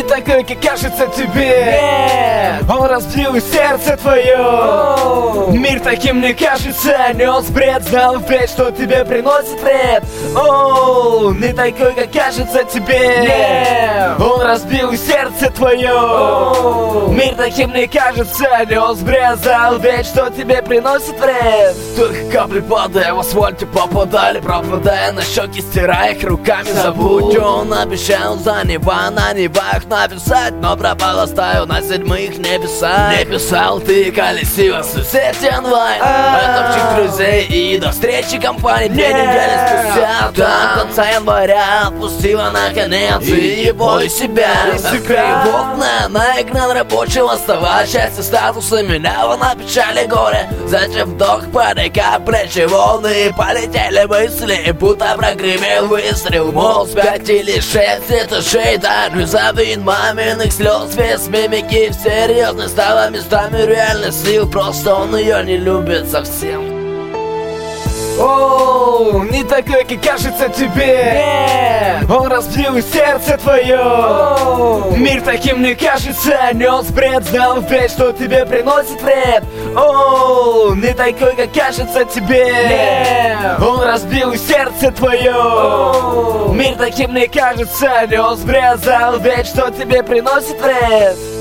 такой, как кажется тебе. Нет. Он разбил сердце твое. Мир таким не кажется, нес бред, знал впредь, что тебе приносит вред. О, не такой, как кажется тебе. Нет. Он разбил сердце твое. Мир таким не кажется, нес бред, знал впредь, что тебе приносит вред. Только капли падая в асфальте попадали, пропадая на щеки, стирая их руками. Забудь, он обещал за неба на небах написать, но пропал, оставил на седьмых небесах. Не писал ты колесиво, сусед онлайн, от общих друзей и до встречи компании. 2 недели спустя, до конца января, отпустила наконец и его, и себя. Закрыв окна на экран рабочего стола, счастье статуса меняло на печаль и горе. Затем вдох, парика, плечи, волны, полетели мысли, будто прогремел выстрел. Мол, 5 или 6 этажей, да, незавин маминых слез. Весь мимики всерьезно стала местами реальностью, просто он ее не любит совсем. О, не такой, как кажется тебе. Нет. Он разбил сердце твое. Мир таким не кажется, нес бред, знал впредь, что тебе приносит вред. О, не такой, как кажется тебе. Нет. Он разбил сердце твое. Мир таким не кажется, нес бред, знал впредь, что тебе приносит вред.